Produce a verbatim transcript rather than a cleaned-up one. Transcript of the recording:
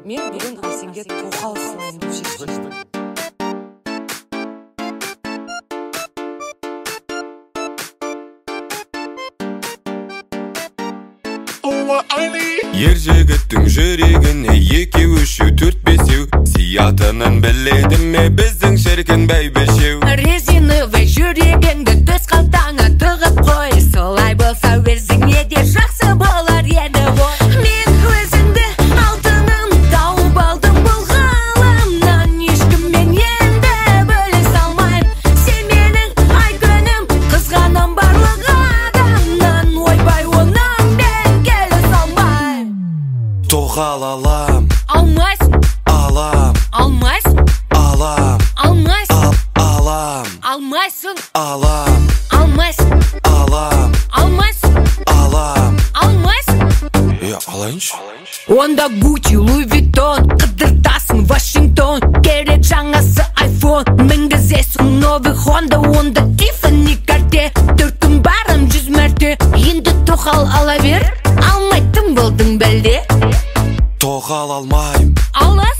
мен бүгін Арсенге тоқал сыйлайын деп шештім. Ер жігіттің жүрегіне екеу, үшеу, төрт, бесеу сиятынын біледі ме біздің шіркін бәйбішеу? Резиновый жүрегіңді төс қалтаңа тығып қой, солай болса өзіңе де жақсы болар еді ғой. Мен өзіңді алтыным тауып алдым бұл ғаламнан, ешкіммен енді бөле салмайым. Сен менің ай күнім, қызғанам барлық адамнан, ойбай оның мен келе салмайым. Тоқал алам, Алмайсың, алам, алмайсың, алам, алмайсың, алам, алмайсың, алам, алмайсың, алам, алмайсың, алам. алмайсың. Е, алайыншы. Онда Гуччи, Луи Виттон, қыдыртасың Вашингтон, керек жаңасы айфон, мінгізесің новый Honda, онда Тиффани Карте, төрт күн барым жүз мәрте, енді тоқал ала бер, алмайтын болдың бәлде. Тоқал алмайым, Аласың.